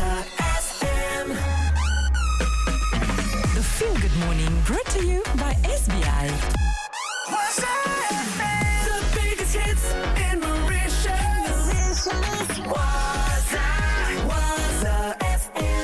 FM. The Feel Good Morning brought to you by SBI. Waza FM. The biggest hits in Mauritius. Waza FM.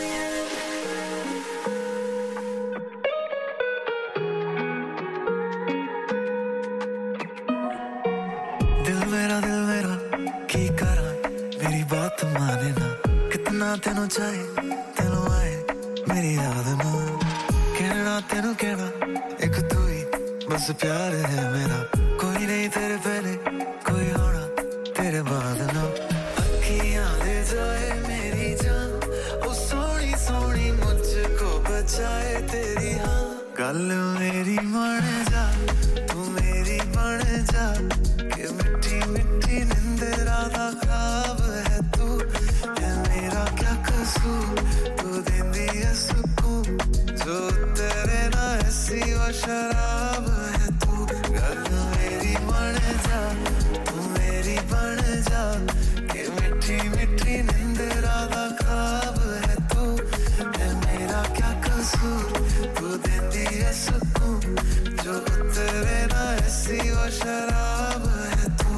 दिल मेरा की करा मेरी बात माने ना कितना तेनू चाहे तेनू आए मेरी याद ना कहना एक तू ही बस प्यार है मेरा कोई नहीं तेरे पहले कोई होना तेरे बाद ना अखियां ले जाए मेरी जान ओ सोनी सोनी मुझको बचाए तेरी हाँ गल मेरी मान जा तू मेरी बन जा कि मिठी मिठी निंदरा दा ख्वाब है तू है मेरा क्या कसूर तू देंदी है सुकून जो तेरे ना ऐसी वो शराब है तू गल मेरी मान जा तू मेरी बन जा कि मिठी मिठी निंदरा दा ख्वाब है तू है मेरा क्या कसूर तू देंदी है सुकून जो तेरे ना ऐसी वो शराब है तू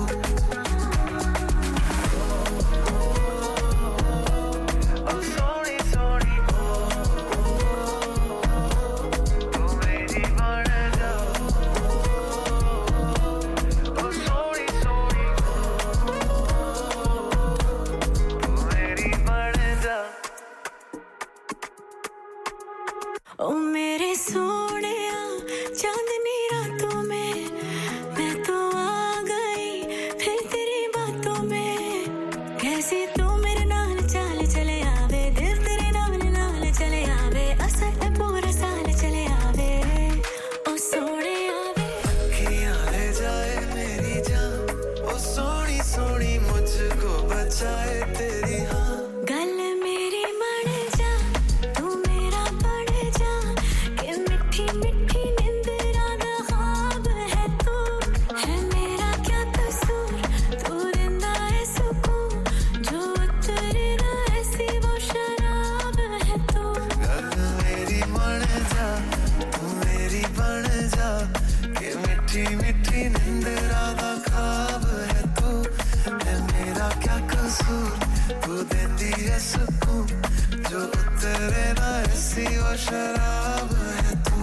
ओ मेरे सोनिया चांदनी रातों में मैं तो आ गई फिर तेरी बातों में कैसे तू मेरे नाल चाल चले आवे दिल तेरे नाल चले आवे असर है पूरा साल चले आवे ओ सोने आवे अखियां ले जाए मेरी जान ओ सोनी सोनी मुझको बचाए तेरी हाँ गल मेरी मन जा तू मेरा बन जा कि मिठी मिठी निंदरा दा ख्वाब है तू है मेरा क्या कसूर तू देंदा है सुकून जो तेरे ना ऐसी वो शराब है तू गल मेरी मन जा तू मेरी बन जा कि मिठी मिठी निंदरा दा ख्वाब है तू है मेरा क्या कसूर तू देंदी है सुकून जो तेरे ना ऐसी वो शराब है तू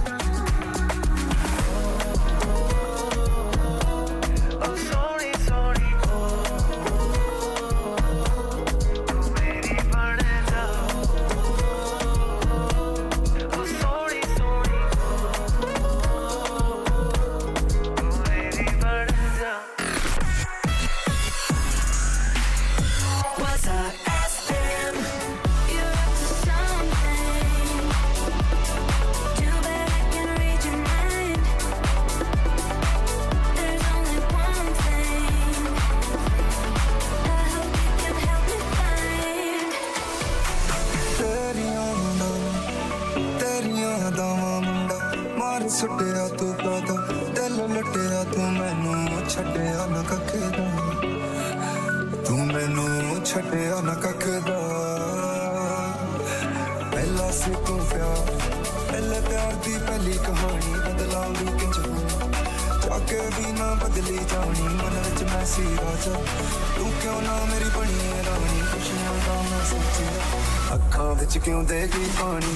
ओ सोनी सोनी तू मेरी बन जा ओ सोनी सोनी तू मेरी बन जा Waza FM. You're up to something. Too bad I can read your mind. There's only one thing I hope you can help me find. तेरियां दावा मुंडा मार सुटिया तू पादा दिल लटिया तू मैनू छड्डिया ना कखदा तू मैनू छड्डिया ना कखदा पहला से तू प्यार पहले प्यार दी पहली कहानी बदलावी किंज जाके भी ना बदली जानी मन विच मैं सी राजा तू क्यों ना मेरी बनी है रानी खुशियां दा मैं सोचिया अखां विच क्यों देगी पानी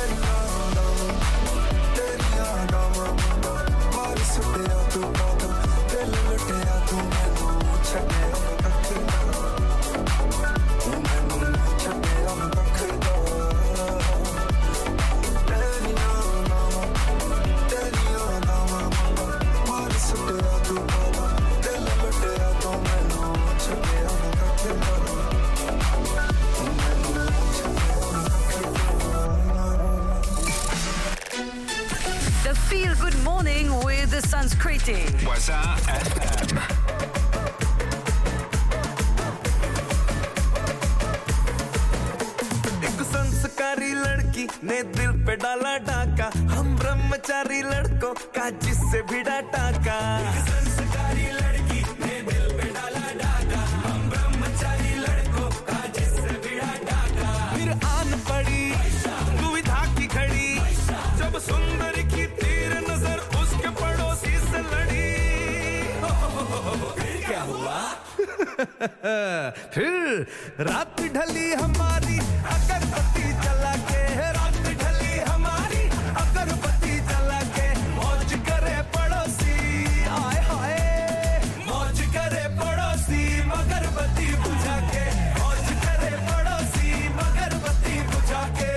तेरियां गावां मार सुटिया तू पादा दिल लटिया तू मैनू छड्डिया कखदा तू मैनू छड्डिया कखदा तेरियां गावां मार सुटिया तू पादा दिल लटिया तू मैनू छड्डिया कखदा The Feel Good Morning with the Sanskriti. Waza FM. एक संस्कारी लड़की ने दिल पे डाला डाका हम ब्रह्मचारी लड़कों का जिससे भिड़ा टाका एक संस्कारी लड़की ने दिल पे डाला डाका हम ब्रह्मचारी लड़कों का जिससे भिड़ा टाका फिर रात ढली हमारी अगरबत्ती जला के, रात ढली हमारी अगरबत्ती जला के, मौज करे पड़ोसी आए हाय, मौज करे पड़ोसी अगरबत्ती बुझा के, मौज करे पड़ोसी अगरबत्ती बुझा के।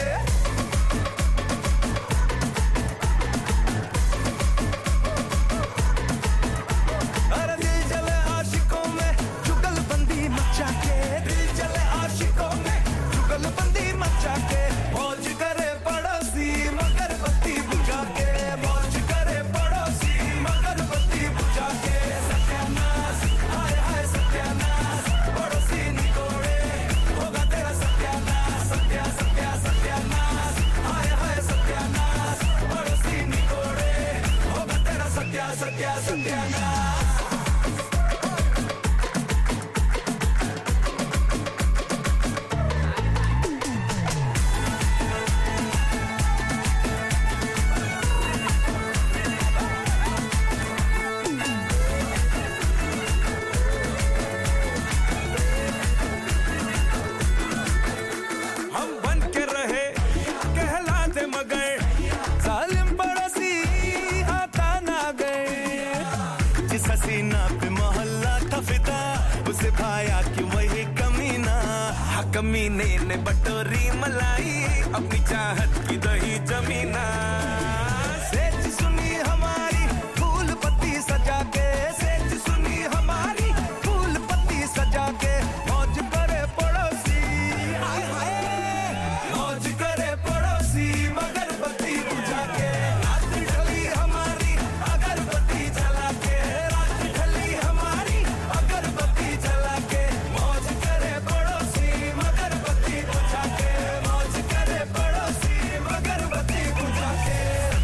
अरे दिल जले आशिकों में जुगलबंदी मचा के, दिल जले आशिकों में जुगलबंदी मचा के, मौज करे पड़ोसी अगरबत्ती बुझा के, मौज करे पड़ोसी अगरबत्ती बुझा के। सत्यानाश हाय हाय सत्यानाश, पड़ोसी निकोड़े होगा तेरा सत्यानाश, सत्या सत्या सत्यानाश हाय हाय सत्यानाश, पड़ोसी निकोड़े होगा तेरा सत्या सत्या सत्यानाश। हम बन के रहे कहलाते मगर जालिम पड़ोसी आता ना गए, जिस हसीना पे मोहल्ला था फिदा उसे भाया कि वही कमीना, हाँ कमीने ने बटोरी मलाई अपनी चाहत की दही जमीना। सेज सुनी हमारी फूल पत्ती सजा के, सेज सुनी हमारी फूल पत्ती सजा के, मौज करे पड़ोसी हाय हाय, मौज करे पड़ोसी अगरबत्ती बुझा के, रात ढली हमारी अगरबत्ती जला के, रात ढली हमारी अगरबत्ती जला के, मौज करे पड़ोसी अगरबत्ती बुझा के, मौज करे पड़ोसी अगरबत्ती बुझा के।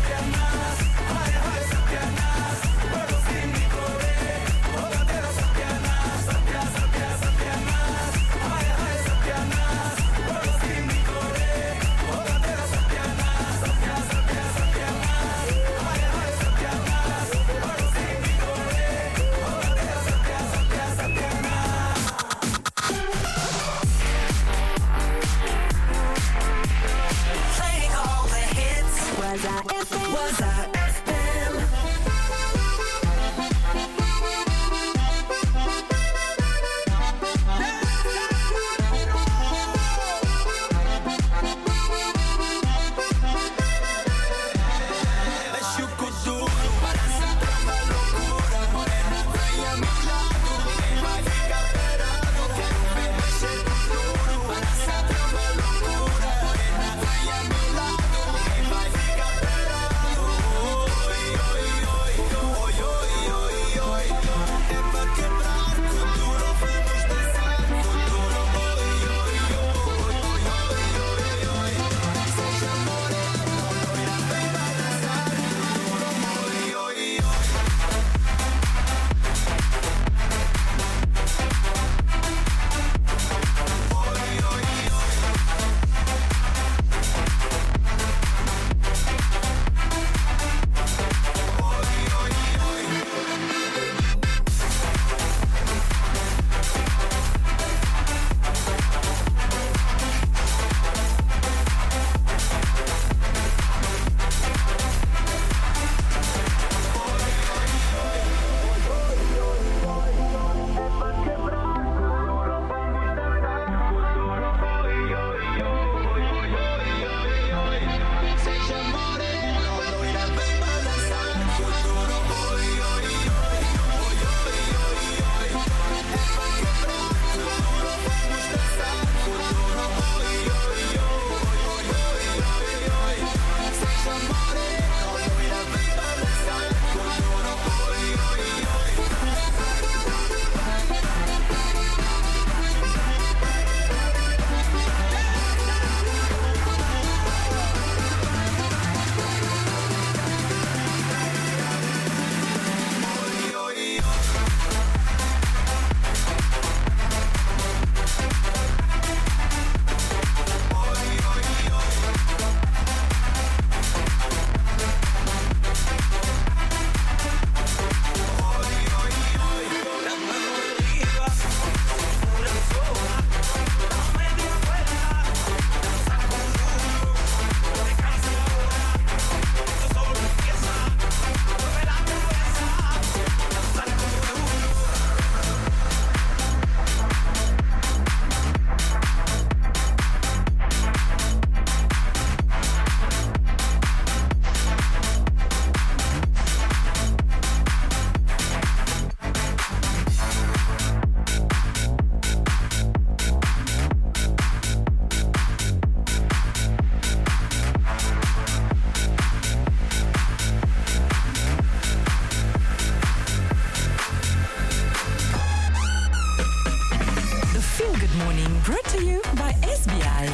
Morning brought to you by SBI.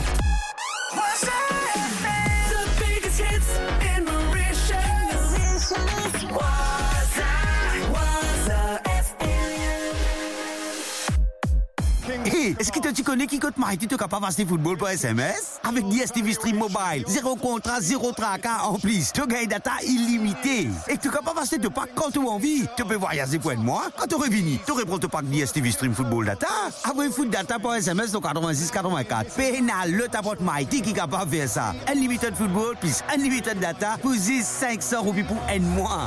The biggest hits in Mauritius. Waza FM. Hey, est-ce que tu connais qui compte Mighty tu es capable d'acheter football pour SMS? Avec DSTV Stream Mobile, 0 contrat, 0 tracas en plus. Tu gagnes data illimité. Et tu es capable d'acheter de pack quand tu as envie. Tu peux voyager pour un mois. Quand tu reviens, tu reprends ton pack DSTV Stream Football Data. Après foot data pour SMS, donc 86-84. Pénal, le t'apporte Mighty qui est capable de faire ça. Unlimited football plus unlimited data pour 500 roupies pour un mois.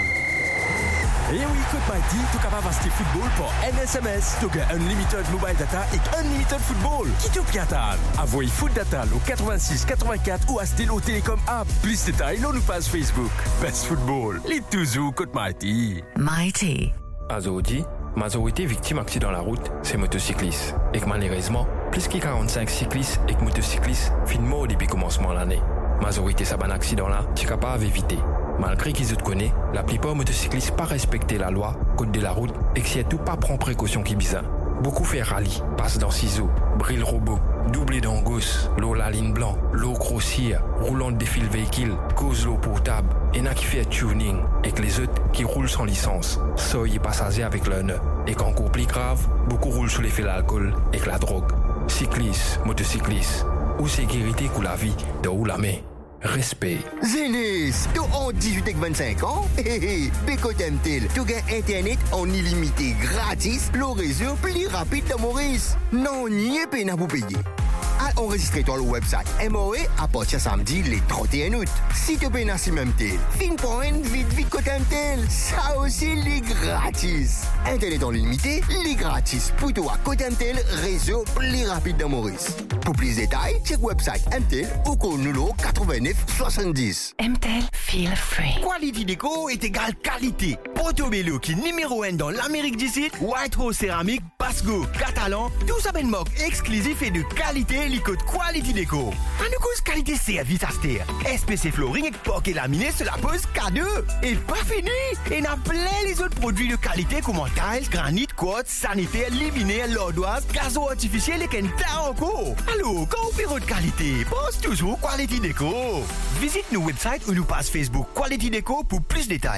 Et oui, écoute Mighty, tu es capable d'acheter football pour NSMS. Tu as unlimited mobile data et unlimited football. Qui te piatal? Avoyez foot data au 86-84 ou acheter au Télécom app. Plus de détails, nous page Facebook. Best football, les toujours écoute Mighty. Mighty. Azodi, majorité victime accident la route, c'est motocyclistes. Et que malheureusement, plus que 45 cyclistes et motocyclistes finissent morts depuis le commencement de l'année. Majorité ça ban accident là, tu es capable d'éviter. Malgré qu'ils te connaissent, la plupart des motocyclistes pas respecter la loi, code de la route et que surtout pas prendre précaution qui bizarre. Beaucoup fait rallye, passe dans ciseaux, brille robot, doublé dans gauche, l'eau la ligne blanc, l'eau grossière, roulant de défile véhicule, cause l'eau portable, et n'a qui fait tuning, et que les autres qui roulent sans licence, soyez passagers avec leur nœud, et qu'encore plus grave, beaucoup roulent sous l'effet de l'alcool et que la drogue. Cyclistes, motocyclistes, ou sécurité ou la vie de ou la main. Respect. Zénis, tu as 18 et 25 ans? Béco t'aime-t-il? Tu as Internet en illimité gratis, le réseau plus rapide de Maurice. Non, n'y est pas pour payer. Enregistre-toi le website MOE à partir samedi le 31 août. Si tu peux nasser même tel, fin point, vite que t'aime-t-il. Ça aussi, les gratis. Internet en illimité, les gratis. Pour toi, que t'aime-t-il, réseau plus rapide de Maurice. Pour plus de détails, check website MTEL ou call numéro 89 70. MTEL feel free. Quality Déco est égal qualité. Portobello qui est numéro 1 dans l'Amérique du Sud, Whitehall Céramique, Pasco, Catalan, tout ça ben moque exclusif et de qualité, l'icône Quality Déco. Un de cause qualité service à terre. SPC Flooring et porc et laminé se la pose K2. Et pas fini. Et n'a plein les autres produits de qualité comme tiles, granit, quartz, sanitaire, luminaire, l'ardoise, gazon artificiel et kenta encore. Alors, quand on fait votre qualité, pense toujours Quality Déco. Visite nos websites ou nos pages Facebook Quality Déco pour plus de détails.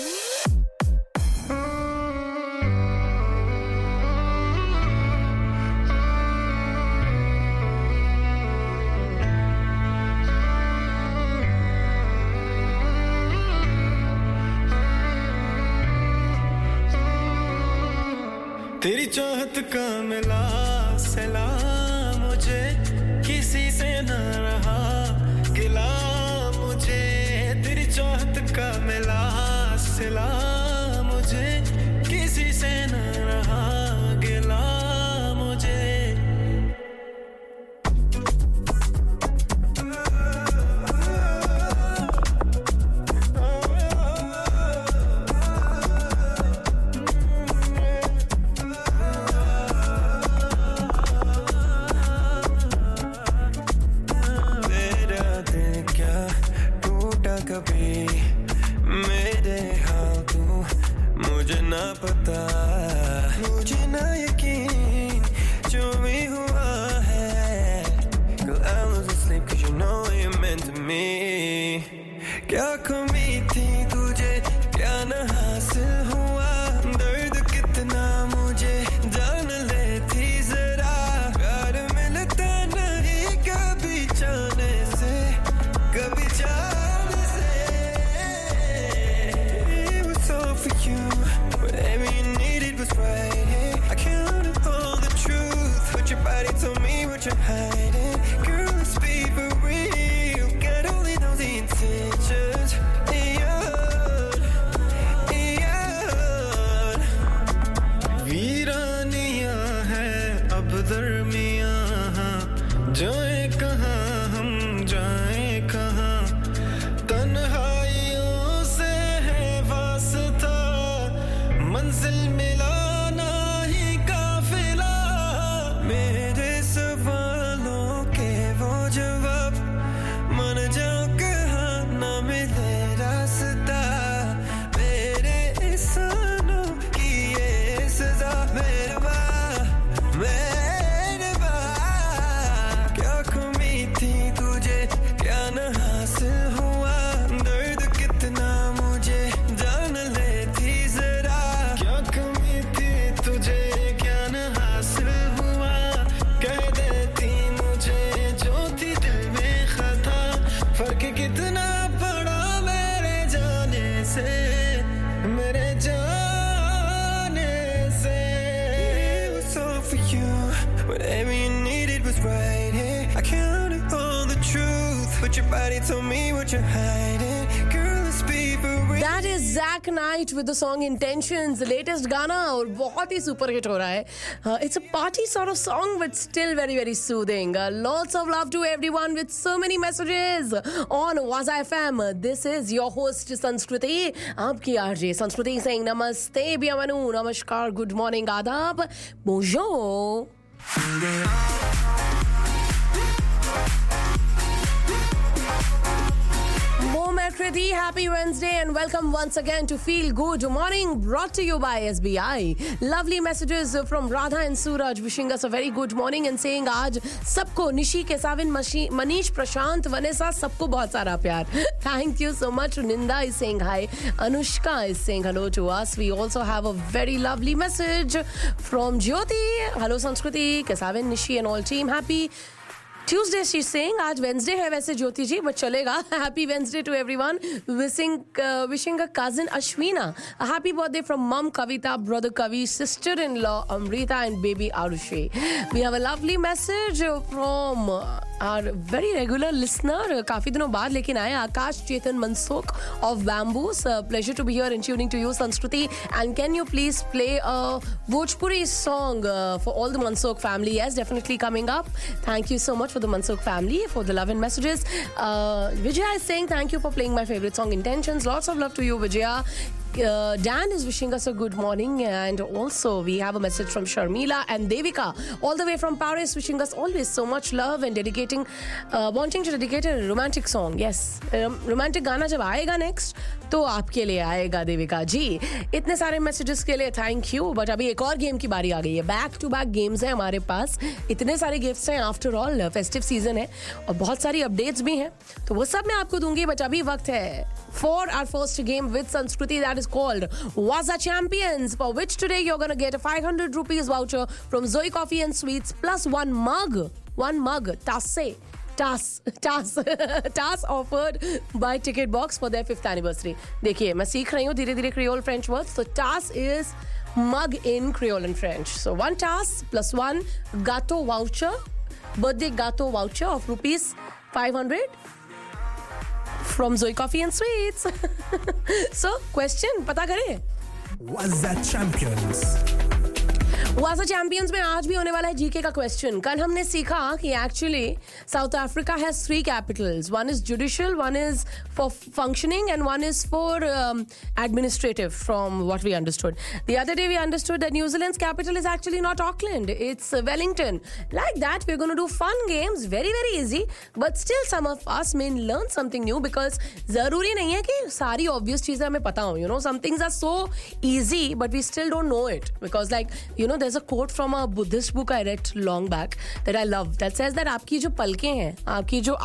तेरी चाहत का मिला सिला मुझे किसी से न रहा गिला मुझे तेरी चाहत का मिला सिला मुझे किसी से न रहा गिला मुझे पता मुझे ना यकीन जो भी हुआ है 'Cause I was asleep 'cause you know you meant to me क्या कमी थी तुझे क्या न हासिल हुआ दर्द कितना मुझे जान लेती जरा प्यार मिलता नहीं कभी जाने से कभी जाने से It was all for you whatever you needed was right here. I can't hold the truth, but your body told me what you're hiding. Girl, let's be for real. God only knows the intentions. वीरानियां है अब दरमियां जाए कहाँ हम जाए कहाँ तन्हाइयों से है वास्ता मंजिल मिलाना ही काफिला मेरे सवालों के वो जवाब मन जाओ कहाँ न मिले रास्ता मेरे एहसानों की ये सजा मेरे बा Whatever you needed was right here. I counted on the truth, but your body told me what you're hiding. Girl, let's be for real. That is Zack Knight with the song Intentions, the latest गाना और बहुत ही super hit हो रहा है. It's a party sort of song but still very very soothing. Lots of love to everyone with so many messages on Waza FM. This is your host Sanskriti, आपकी RJ Sanskriti saying namaste, bienvenue, namaskar, good morning, adab, bonjour. Kriti, happy Wednesday and welcome once again to Feel Good Morning, brought to you by SBI. Lovely messages from Radha and Suraj wishing us a very good morning and saying आज सबको Nishi Kesavan Manish Prashant Vanessa सबको बहुत सारा प्यार. Thank you so much. Ninda is saying hi. Anushka is saying hello to us. We also have a very lovely message from Jyoti. Hello Sanskriti, Kesavan, Nishi and all team. Happy Tuesday, she's saying. आज Wednesday है वैसे ज्योति जी, but चलेगा. Happy Wednesday to everyone. Wishing a cousin Ashwina a happy birthday from mom Kavita, brother Kavi, sister-in-law Amrita and baby Arushi. We have a lovely message from our very regular listener. काफी दिनों बाद लेकिन आए आकाश चेतन Mansukh of Bamboos. Pleasure to be here and tuning to you, Sanskriti. And can you please play a Bhojpuri song for all the Mansukh family? Yes, definitely coming up. Thank you so much for the Mansukh family, for the love and messages. Vijaya is saying thank you for playing my favorite song Intentions. Lots of love to you, Vijaya. Dan is wishing us a good morning, and also we have a message from Sharmila and Devika all the way from Paris wishing us always so much love and wanting to dedicate a romantic song. Yes, romantic गाना जब आएगा next तो आपके लिए आएगा देविका जी. इतने सारे messages के लिए thank you. But अभी एक और game की बारी आ गई है. Back to back games हैं हमारे पास. इतने सारे gifts हैं, after all festive season है और बहुत सारी updates भी हैं, तो वो सब मैं आपको दूंगी. But अभी वक्त है for our first game with Sanskriti, that is called Waza Champions, for which today you're going to get a 500 rupees voucher from Zoe Coffee and Sweets plus one mug tass offered by Ticket Box for their 5th anniversary. देखिए मैं सीख रही हूँ धीरे धीरे Creole French words. So tass is mug in Creole and French. So one tass plus one gâteau voucher, birthday gâteau voucher of rupees 500 from Zoe Coffee and Sweets. So, question, पता करें? Waza Champions. Waza Champions में आज भी होने वाला है GK का question. कल हमने सीखा कि actually South Africa has 3 capitals. One is judicial, one is for functioning, and one is for administrative, from what we understood. The other day we understood that New Zealand's capital is actually not Auckland, it's Wellington. Like that, we're going to do fun games, very very easy, but still some of us may learn something new because ज़रूरी नहीं है कि सारी obvious चीजें हमें पता हो. You know, some things are so easy, but we still don't know it because, like, you know, there's a quote from a Buddhist book I read long back that I love that says that आपकी जो पलकें हैं, आपकी जो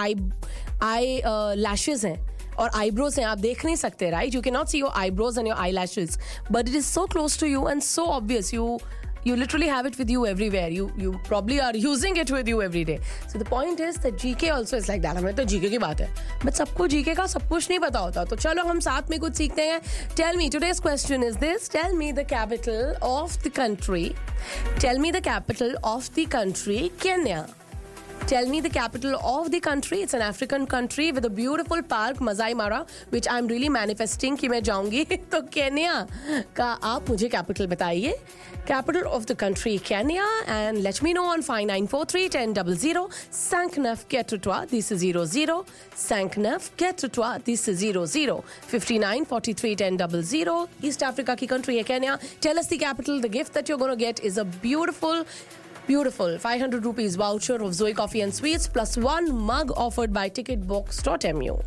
lashes हैं और eyebrows हैं, आप देख नहीं सकते, right? You cannot see your eyebrows and your eyelashes, but it is so close to you and so obvious. You literally have it with you everywhere. You probably are using it with you every day. So the point is that GK also is like that. हमें तो GK की बात है, but सबको GK का सब कुछ नहीं पता होता. तो चलो हम साथ में कुछ सीखते हैं. Tell me, today's question is this. Tell me the capital of the country. Tell me the capital of the country, Kenya. Tell me the capital of the country. It's an African country with a beautiful park, Masai Mara, which I'm really manifesting कि मैं जाऊंगी. तो Kenya का आप मुझे capital बताइए. Capital of the country, Kenya, and let me know on 59431000. 59 4 10 00. 59 4 10 00. 5943 1000. East Africa की country है Kenya. Tell us the capital. The gift that you're going to get is a beautiful 500 rupees voucher of Zoe Coffee and Sweets plus one mug offered by ticketbox.mu.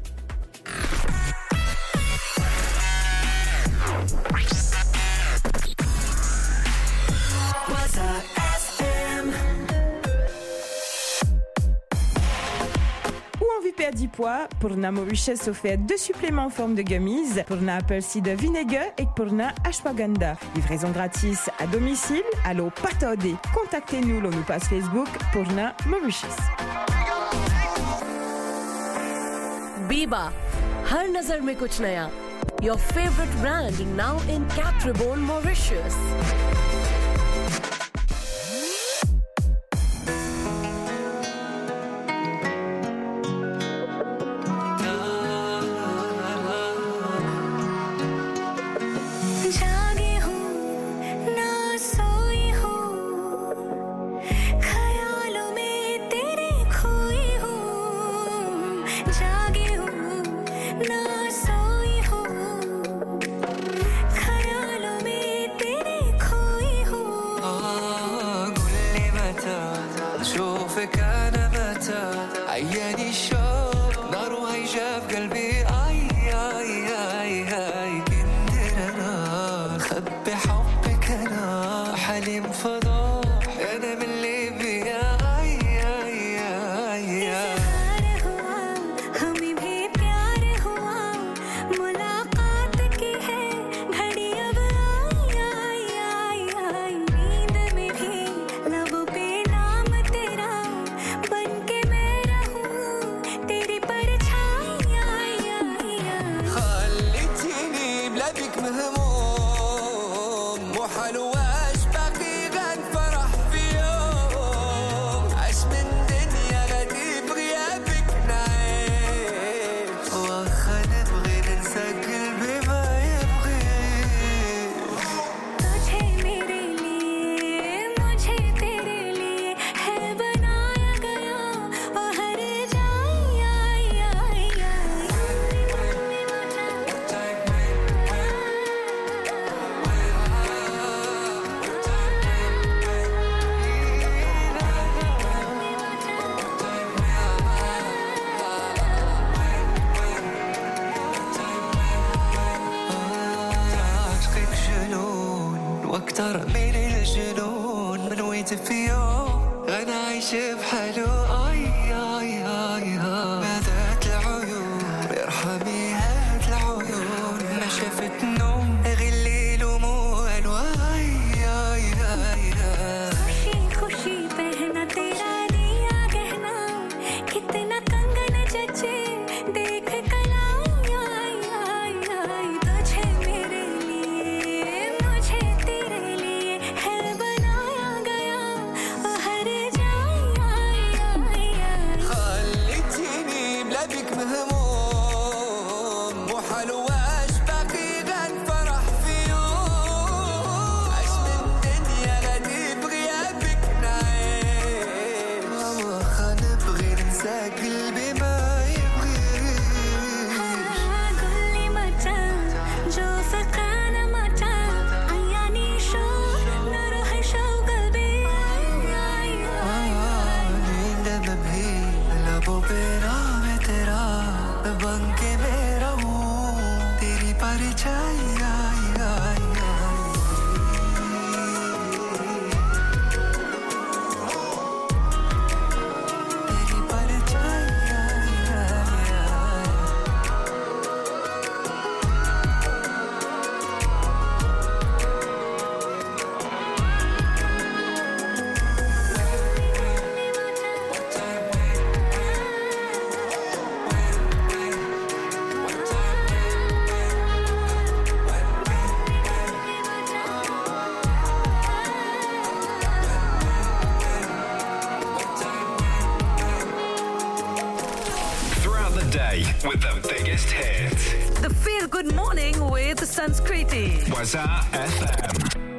Envie de perdre 10 poids, pour na Mauritius offert 2 suppléments en forme de gummies, pour na apple cider vinegar et pour na ashwagandha. Livraison gratis à domicile. Allô, pas tarder. Contactez-nous sur nos pages Facebook pour na Mauritius. Biba, हर नजर में कुछ नया. Your favorite brand now in Cap Reborn, Mauritius. أشوفك أنا متى عياني الشوق نار وهيجا في قلبي أي أي أي أي كندر أنا خبي حبك أنا حليم فضاح أنا من ليبيا أي أي أي أي واكتر من الجنون من ويت في يوم انا عايش بحاله اي اي اي ماذات العيون ارحمي هات العيون ما شافت نوم غير الليل وموال واي اي اي खुशी खुशी पहना तेरा दिया गहना कितना कंगन जचे देख कलाई आई आई आई तुझे मेरे लिए मुझे तेरे लिए है बनाया गया हर जाई आई आई आई خليتيني بلادك مهموم وحلواش باقي غن فرح في يوم عش من الدنيا غادي بغيابك نعيش واخا نبغي ننسى قلبي ما يبغيش قولي متى جو فقانا متى عياني شو نروح شو قلبي नींद में भी लबों पे नाम है तेरा बन के मैं रहूं तेरी परछाई आई आई तेरी परछाई आई आई Throughout the day with the biggest hits. The Feel Good Morning with Sanskriti. Waza FM.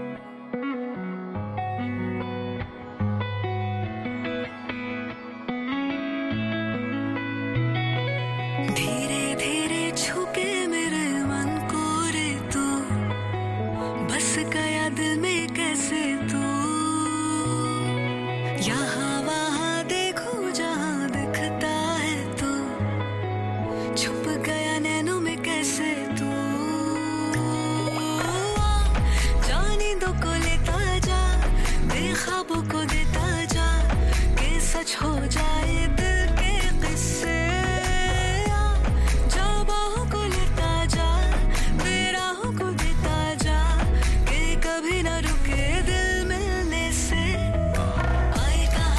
धीरे धीरे छुपे मेरे मन को रे तू बस गया दिल में कैसे तू यहाँ वहाँ देखो जहाँ दिखता है तू छुप गया नैनों में कैसे तू जानी दो को लेता जा बेख्वाबों को देता जा के सच हो जाए दिल के किस्से जाबाहों को लेता जा बेराहों को देता जा के कभी न रुके दिल मिलने से आएगा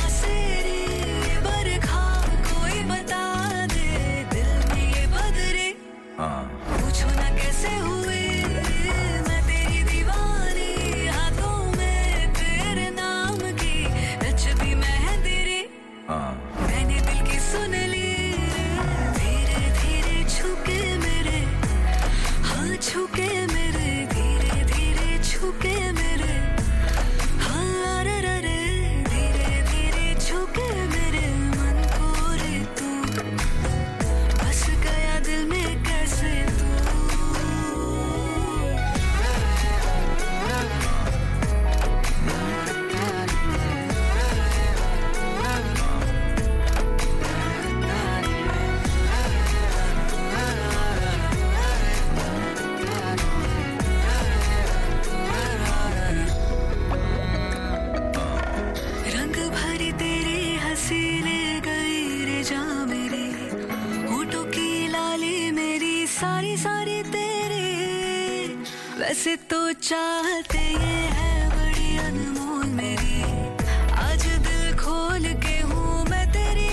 वैसे तो चाहते ये है बड़ी अनमोल मेरी आज दिल खोल के हूँ मैं तेरी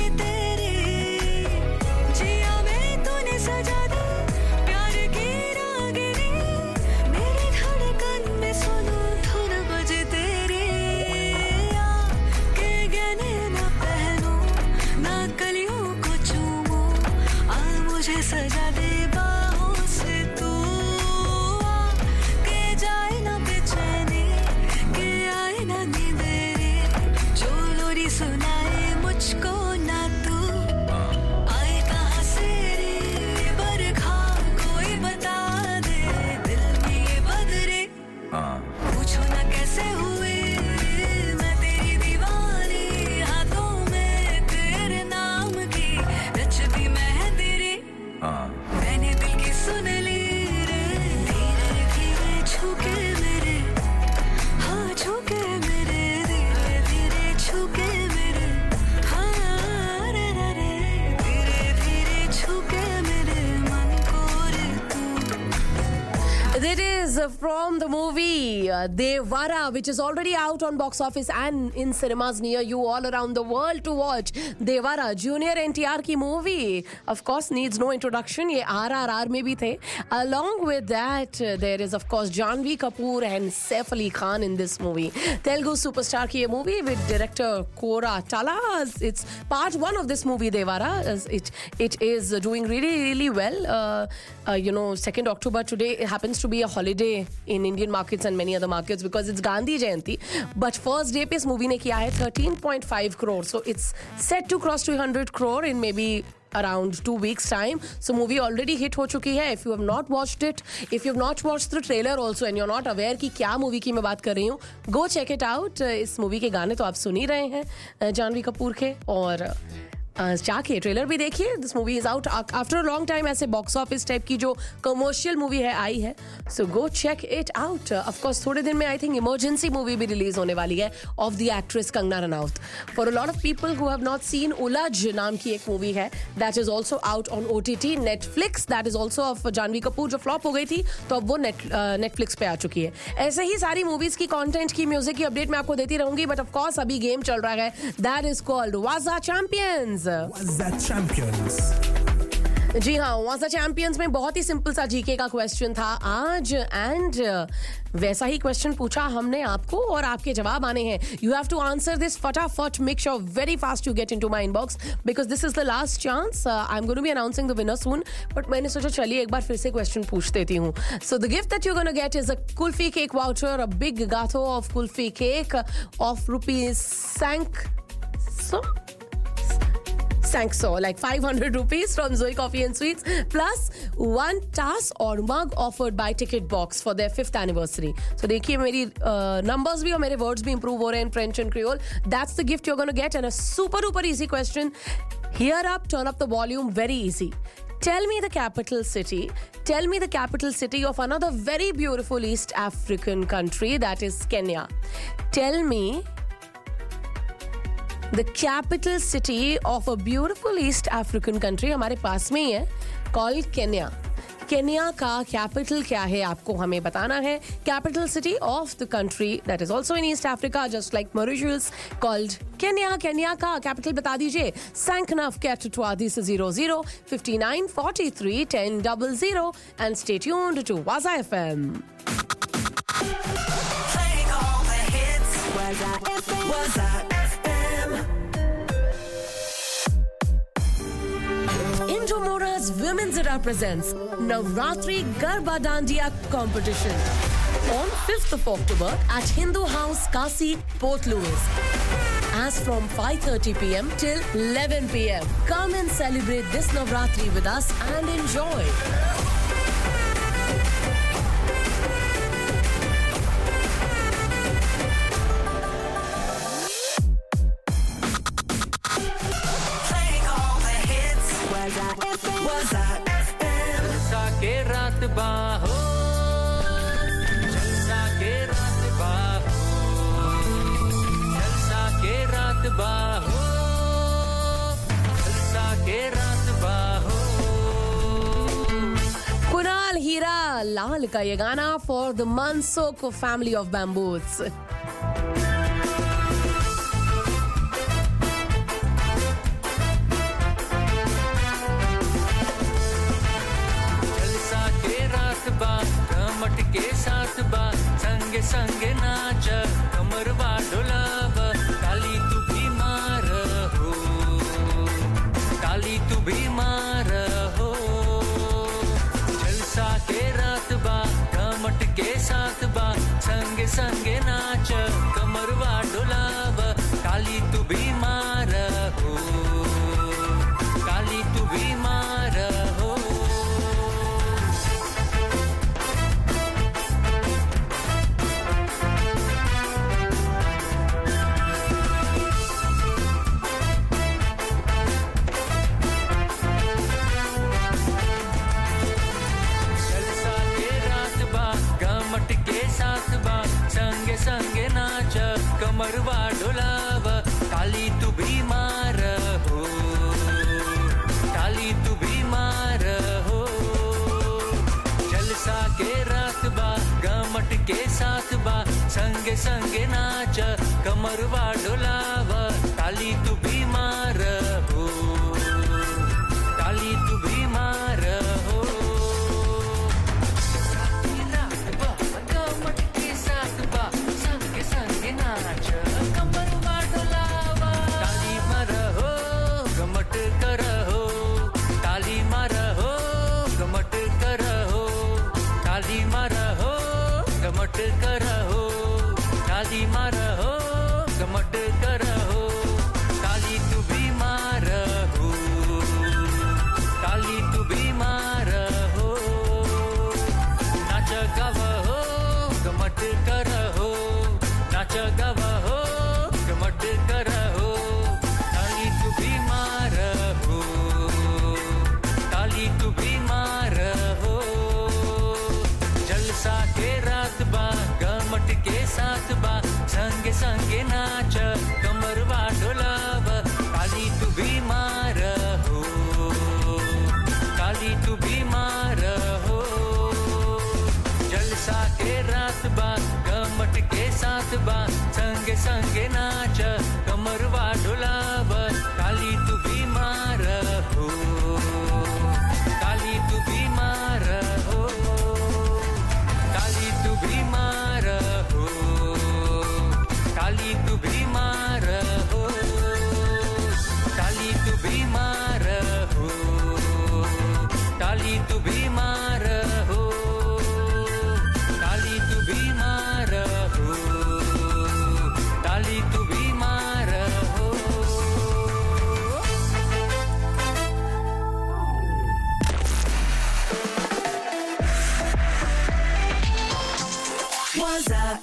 जिया में तूने सजा दी प्यार की रागिनी मेरी धड़कन में सुनूं धुन बजे तेरी के गहने ना पहनूं ना कलियों को चूमूं आ मुझे सजा दे बाहों से तू के जाए ना बेचैनी के आए ना नींदेरी जो लोरी सुनाए मुझको ना तू आए कहाँ से रे बरखा कोई बता दे दिल में ये बदरे पूछो ना कैसे हुए मैं तेरी दीवानी हाथों में तेरे नाम की रचती मेहंदी रे मैंने दिल की सुन ली रे धीरे धीरे छूके मेरे हाँ छूके मेरे धीरे धीरे छूके मेरे हाँ रे रे रे धीरे धीरे छूके मेरे मन को रे तू. That is from the movie Devara, which is already out on box office and in cinemas near you all around the world to watch. Devara, Junior NTR ki movie, of course needs no introduction. Ye RRR mein bhi the. Along with that, there is of course Janhvi Kapoor and Saif Ali Khan in this movie. Telugu superstar ki ye movie with director Kora Talas. It's part 1 of this movie Devara. It is doing really well. 2nd October today happens to be a holiday in Indian markets and many other markets because it's Gandhi Jayanti. But first day पे इस movie ने किया है 13.5 crore. So it's set to cross 200 crore in maybe around 2 weeks time. So movie already hit हो चुकी है. If you have not watched it, if you have not watched the trailer also and you're not aware कि क्या movie की मैं बात कर रही हूँ, go check it out. इस movie के गाने तो आप सुन ही रहे हैं जानवी कपूर के और जाके ट्रेलर भी देखिए. This movie is out after a long time. ऐसे बॉक्स ऑफिस टाइप की जो कमर्शियल मूवी है आई है. So go check it out. Of course थोड़े दिन में आई थिंक इमरजेंसी मूवी भी रिलीज होने वाली है of the actress Kangana Ranaut. For a lot of people who have not seen Ulajh नाम की एक मूवी है that is also out on OTT Netflix. That is also of Janhvi Kapoor जो फ्लॉप हो गई थी तो अब वो नेटफ्लिक्स पे आ चुकी है. ऐसे ही सारी मूवीज की कंटेंट की म्यूजिक की अपडेट मैं आपको देती रहूंगी. बट ऑफ कोर्स अभी गेम चल रहा है दैट इज कॉल्ड वाजा चैंपियंस. जी हाँ, वाजा चैंपियंस में बहुत ही सिंपल सा जीके का क्वेश्चन था आज एंड वैसा ही क्वेश्चन पूछा हमने आपको और आपके जवाब आने हैं. You have to answer this फटाफट. Make sure very fast you get into my inbox because this is the last chance. I am going to be announcing the winner soon but मैंने सोचा चलिए एक बार फिर से क्वेश्चन पूछ देती हूँ. So the gift that you gonna get is a kulfi cake voucher, a big gateau of kulfi cake of ₹500 like 500 rupees from Zoe Coffee and Sweets plus 1 tass or mug offered by Ticket Box for their 5th anniversary. So देखिए मेरी numbers भी और मेरे words भी improve हो रहे हैं in French and Creole. That's the gift you're going to get and a super duper easy question. Hear up, turn up the volume, very easy. Tell me the capital city. Tell me the capital city of another very beautiful East African country that is Kenya. Tell me the capital city of a beautiful East African country हमारे पास में ही है called Kenya. Kenya का capital क्या है आपको हमें बताना है. Capital city of the country that is also in East Africa just like Mauritius called Kenya. Kenya का कैपिटल बता दीजिए. 59 59 43 1000 and stay tuned to Waza FM. Playing all the hits. Waza FM. Waza FM. Indomora's Women's Era presents Navratri Garba Dandiya competition on 5th of October at Hindu House, Kasi, Port Louis. As from 5:30 p.m. till 11 p.m. Come and celebrate this Navratri with us and enjoy. जलसा के रात बाहो जलसा के रात बाहो जलसा के रात बाहो जलसा के रात बाहो. कुणाल हीरा लाल का ये गाना फॉर द मनसोक फैमिली ऑफ बैम्बूस. के साथ बा संगे संगे नाच कमरवा डोलाव काली तू बीमार हो काली तू बीमार हो जलसा के रात बा कमट के साथ बा संगे संगे नाच कमरवा डोलाव काली तू बीमार हो काली तू बीमार हो संगे नाच कमरवा डोलाव काली तू बीमार हो काली तू बीमार हो जलसा के रात बा गमट के साथ बा संगे संगे नाच कमरवा डोलाव काली तू बीमार हो काली तू बीमार हो गमट करहो काली मारहो गमट करहो काली तू बीमार हो काली तू बीमार हो नाच गावहो गमट करहो नाच गावहो गमट करहो काली तू बीमार हो काली तू बीमार हो जलसा के रात बा गमट के साथ बा संगे संगे नाच कमरवा डोलाव काली तू बीमार हो काली तू बीमार हो जलसा के रात बा गमट के साथ बा संगे संगे नाच कमरवा डोलाव काली तू बीमार हो काली तू बीमार हो काली तू बीमार हो काली तू बीमार हो काली तू बीमार हो काली तू बीमार हो काली तू बीमार हो काली तू बीमार हो Was I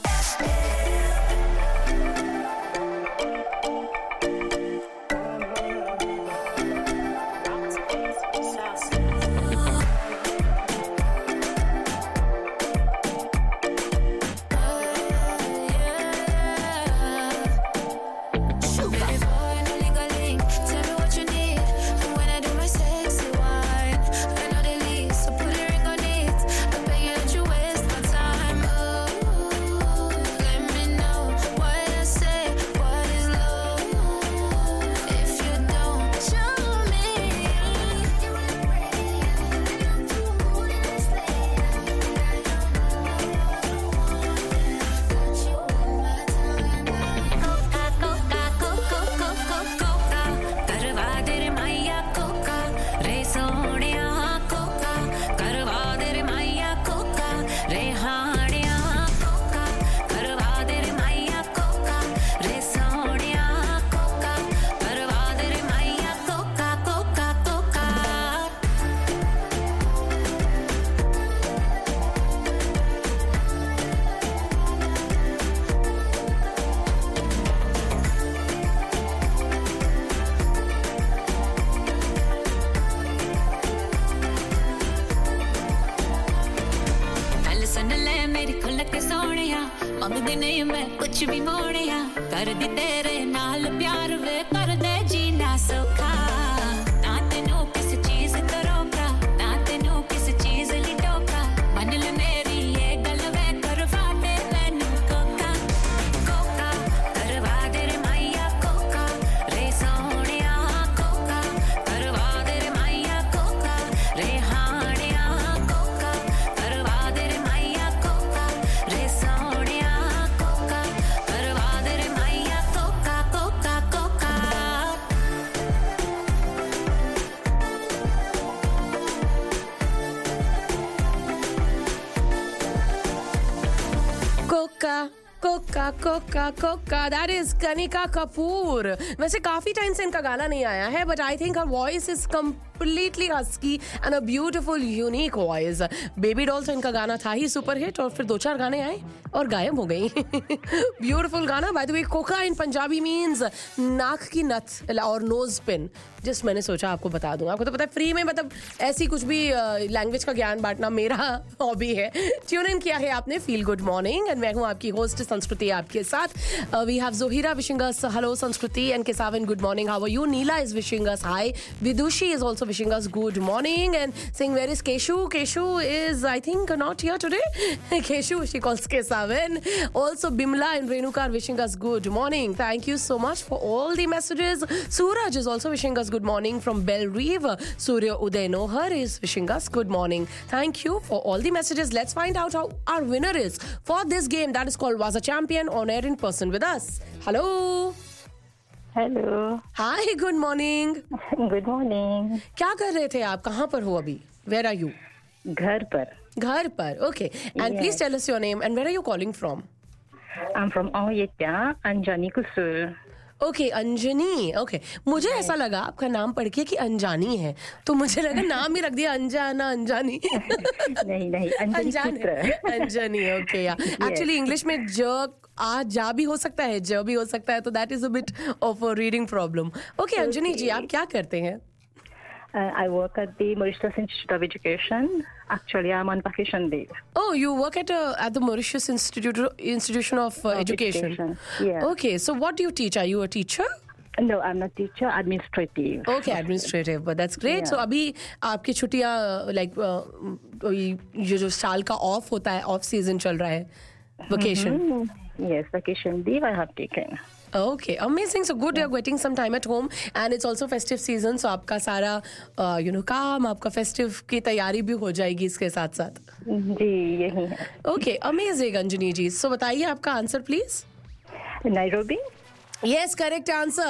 ਮੰਗਦੀ ਨਹੀਂ ਮੈਂ ਕੁਛ ਵੀ ਮੋੜਿਆ ਕਰਦੀ ਤੇਰੇ ਨਾਲ ਪਿਆਰ ਵੇ ਕਰਦੇ ਜੀਣਾ ਸੌਖਾ ਨਾ ਤੈਨੂੰ ਕਿਸ ਚੀਜ਼ ਤੋਂ ਰੋਕਾ ਨਾ ਤੈਨੂੰ ਕਿਸ ਚੀਜ਼ ਲਈ ਟੋਕਾ ਮੰਨ ਲੈ कोका दैट इज कनिका कपूर. वैसे काफी टाइम से इनका गाना नहीं आया है, but I think her voice is completely husky and a beautiful unique voice. Baby doll तो इनका गाना था ही सुपर हिट, और फिर 2-4 गाने आए और गायब हो गई. ब्यूटीफुल गाना. By the way, Koka in Punjabi means नाक की नथ और नोज पिन. जस्ट मैंने सोचा आपको बता दूं. आपको तो पता है फ्री में, मतलब ऐसी कुछ भी लैंग्वेज का ज्ञान बांटना मेरा हॉबी है. ट्यून इन किया है आपने फील गुड मॉर्निंग, एंड मैं हूं आपकी होस्ट संस्कृति आपके साथ. We have Johira wishing us hello Sanskriti, and Kesavan good morning, how are you. Neela is wishing us hi. Vidushi is also wishing us good morning and saying where is Keshu. Keshu is I think not here today. Keshu, she calls Kesavan. Also Bimla and Renuka are wishing us good morning. Thank you so much for all the messages. Suraj is also wishing us good morning from Bell Reeve. Surya Uday Nohar is wishing us good morning. Thank you for all the messages. Let's find out how our winner is for this game that is called Was a Champion, on air in person with us. Hello. Hello. Hi, good morning. Good morning. क्या कर रहे थे आप? कहाँ पर हो अभी? Where are you? घर पर. घर पर. Okay. And please tell us your name and where are you calling from? I am from ओयेटा, अंजनी कुसुल. ओके, अंजनी. ओके, मुझे ऐसा लगा आपका नाम पढ़ के कि अंजानी है, तो मुझे लगा नाम ही रख दिया अंजाना अंजानी. नहीं, Anjani. Okay. Yeah actually English में ज आ जा भी हो सकता है, ज भी हो सकता है, तो that is a bit of a reading problem. Okay Anjani ji, आप क्या करते हैं? I work at the Mauritius Institute of Education. Actually, I'm on vacation leave. Oh, you work at the Mauritius Institution of Education. Yeah. Okay, so what do you teach? Are you a teacher? No, I'm not teacher. Administrative. Okay, administrative. But that's great. Yeah. So अभी आपकी छुट्टियाँ like ये जो साल का of होता है, off season चल रहा है, vacation. Yes, vacation leave I have taken. Okay, amazing. So good, you're getting some time at home, and it's also festive season. So आपका सारा काम, आपका festive की तैयारी भी हो जाएगी इसके साथ साथ. जी, यही है. Okay, amazing अंजनी जी. So बताइए आपका answer please. Nairobi. Yes, correct answer.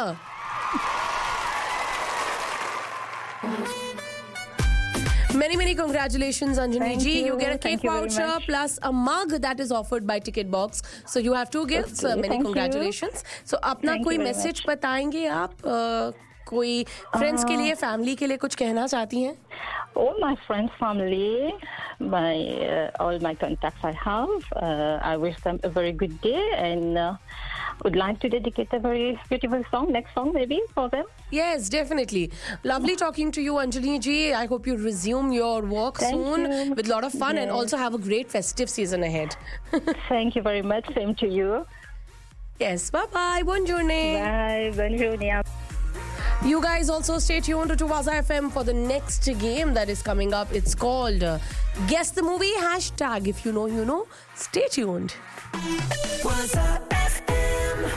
Many congratulations, Anjani ji. You get a cake voucher plus a mug that is offered by Ticket Box. So you have 2 gifts. Many congratulations. So अपना कोई message बताएंगे आप? कोई friends के लिए, family के लिए कुछ कहना चाहती हैं? All my friends, family, all my contacts I have, I wish them a very good day, and would like to dedicate a very beautiful song, next song maybe for them. Yes, definitely. Lovely talking to you, Anjali ji. I hope you resume your work soon with a lot of fun, and also have a great festive season ahead. Thank you very much. Same to you. Yes, bye-bye. Buongiorno. Bye. Buongiorno. You guys also stay tuned to Waza FM for the next game that is coming up. It's called Guess the Movie. Hashtag if you know, you know. Stay tuned. Waza FM.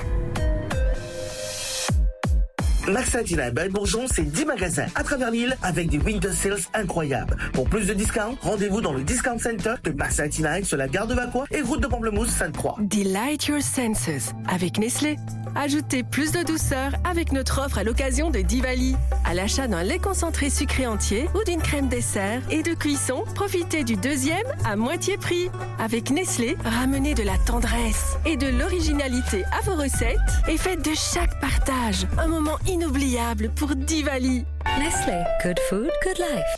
Max Satina et Belle-Bourgeon, c'est 10 magasins à travers l'île avec des winter sales incroyables. Pour plus de discounts, rendez-vous dans le Discount Center de Max Satina sur la gare de Vacquois et route de Pamplemousse Sainte-Croix. Delight your senses avec Nestlé. Ajoutez plus de douceur avec notre offre à l'occasion de Diwali. À l'achat d'un lait concentré sucré entier ou d'une crème dessert et de cuisson, profitez du 2e à moitié prix. Avec Nestlé, ramenez de la tendresse et de l'originalité à vos recettes et faites de chaque partage un moment inoubliable pour Diwali. Nestlé, good food, good life.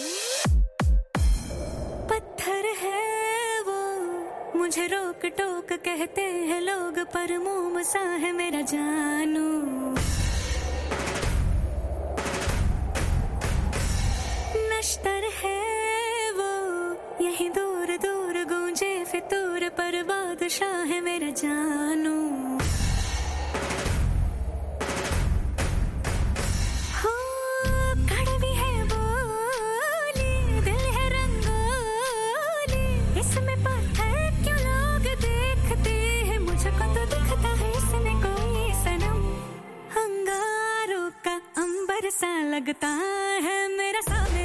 पत्थर है वो, मुझे रोक टोक कहते हैं लोग, पर मुंह सा है मेरा जानू. नश्तर है वो, यही दूर दूर गूंजे फितूर, पर बादशाह है मेरा जानू. सा लगता है मेरा सावे,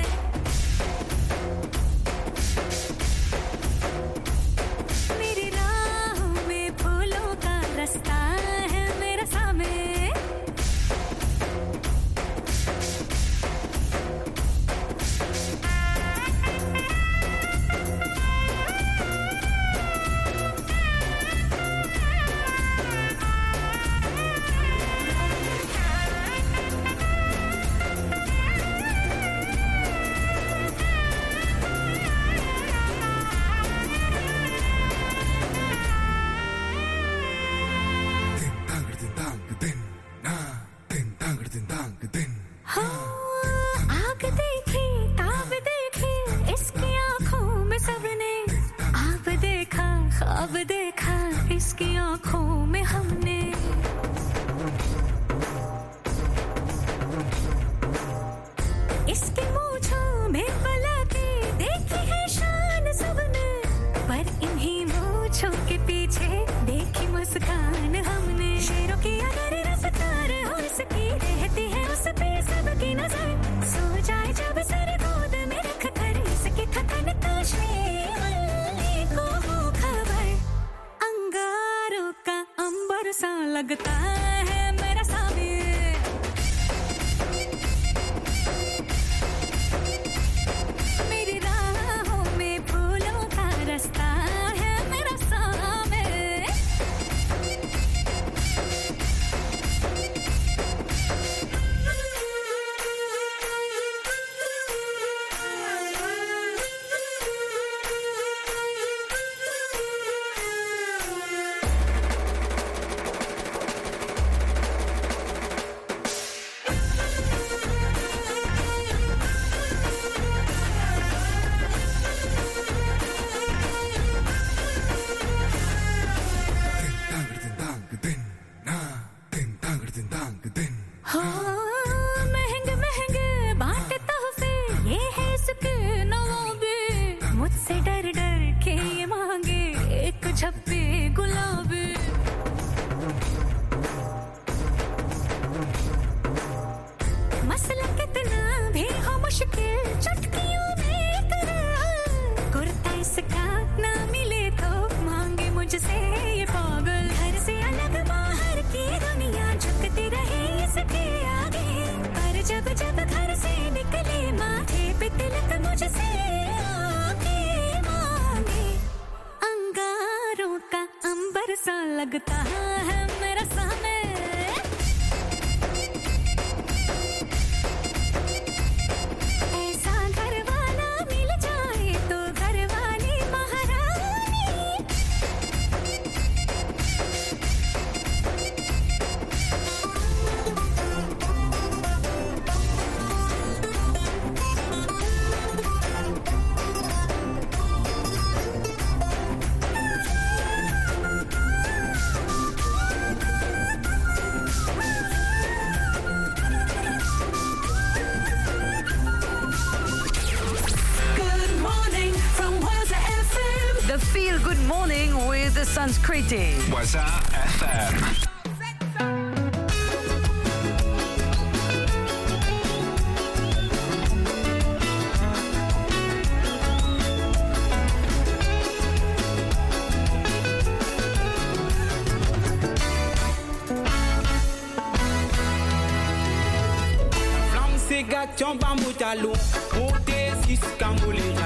मेरी राहों में फूलों का रास्ता है मेरा सावे. महंगे महंगे बांटे तोहफे ये है इसके नवाबे मुझसे डर डर के ये मांगे एक झप्पे गुलाबी मसला कितना भी हो मुश्किल चुटकियों में तेरा कुर्ता इसका ना मिले तो मांगे मुझसे ये पागल घर से अलग बाहर की दुनिया झुकती रहे इसके आगे पर जब जब घर से निकले माथे पे तिलक मुझसे आके मांगे अंगारों का अंबर सा लगता है मेरा सामने Feel good morning with the Sanskriti. Waza FM. Flamme c'est gâteau bamboutalou, monté 6 camboulérins.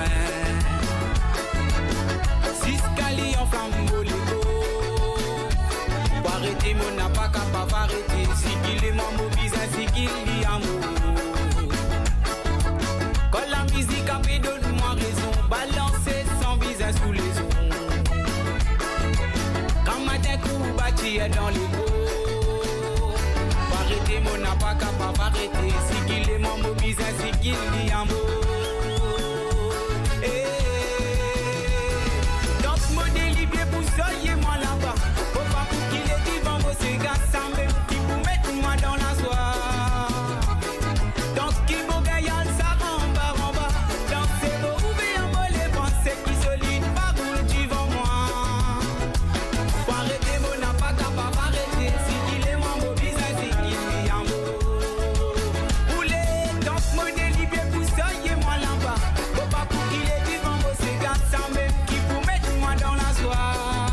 Cali en flambeau ligo pour arrêter mon n'a pas capable arrêter si qu'il est mon mobile si qu'il y a amour quand la musique a fait donne-moi raison balancer son visage sous les ondes quand matin coup bâti est dans l'ego pour arrêter mon n'a pas capable arrêter si qu'il est mon mobile si qu'il y a amour soyez-moi là-bas, faut pas pour qu'il est vivant, vos gars, ça même qui vous mettent moi dans la soie. Donc qui vous gagne, ça en bas, dansez vos ouvriers en mot, les pensées qui solide, pas roule devant moi. Pour arrêter, mon n'a pas capable arrêter, si qu'il est mon beau visage, si qu'il est en mot. Roulez, donc mon délibé, vous soyez-moi là-bas, faut pas pour qu'il est vivant, vos gars, ça même qui vous mettent moi dans la soie.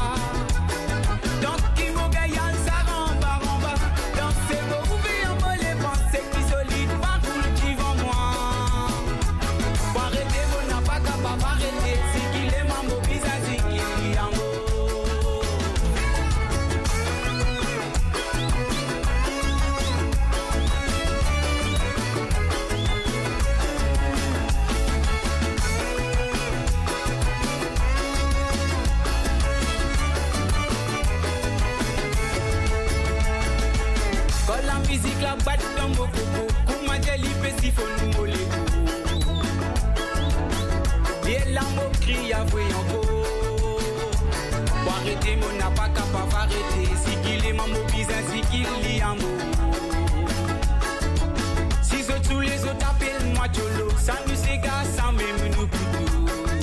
Musique la batte dans mon coco, comment j'ai l'ipé si faut nous moller. Et la moquerie a voué encore. Pour arrêter, mon n'a pas capable arrêter. Si qu'il est mon mobile, si qu'il y a amour. Si tous les autres appellent moi Cholo, ça nous s'égare sans même nous couteau.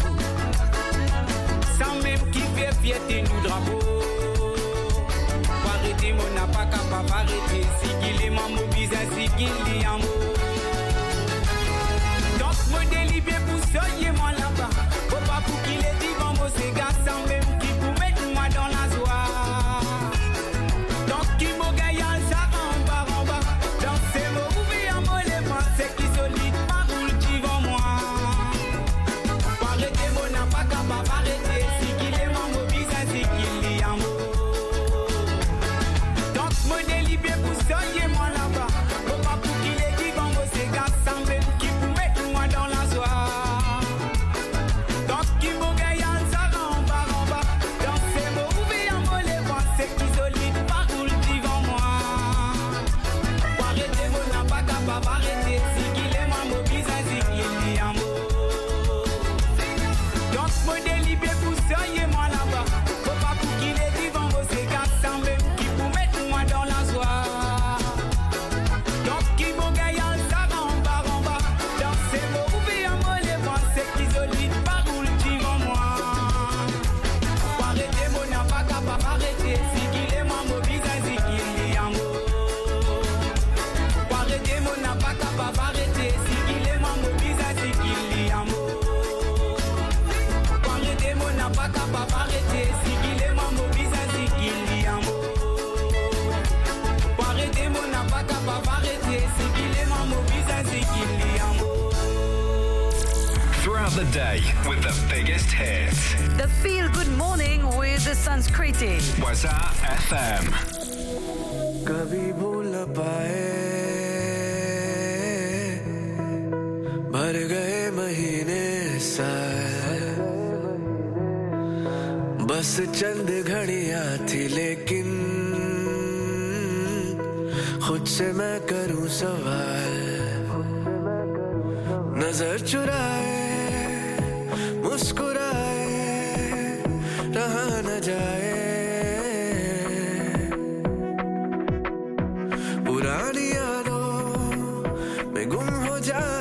Sans même qui fait fierté nous drapeau. Pour arrêter, mon n'a pas capable arrêter. Si qu'il est mon mobile, si qu'il y a amour. Donc, mon délibé pour soyez-moi là-bas. Faut pas pour qu'il est vivant, vos gars, sans même qui vous mettent moi dans la joie. Donc, qui m'ont gagné, ça en bas. Dansez vos ouvriers en mot, les pensées qui solide, pas roule devant moi. Pour arrêter, mon n'a pas capable arrêter. Si qu'il est mon mobile, si qu'il y a amour. Donc, mon délibé pour soyez-moi là-bas. Faut pas pour qu'il est vivant. pas capable d'arrêter. C'est qu'il est mon mobile, c'est qu'il est en mot. Throughout the day with the biggest hits. The Feel Good Morning with the Sanskriti. Waza FM. कभी भूल न पाए भर गए महीने साल बस चंद घड़ियां थी लेकिन खुद से मैं करूं सवाल नजर चुराए मुस्कुराए रहा न जाए पुरानी यादों में गुम हो जाए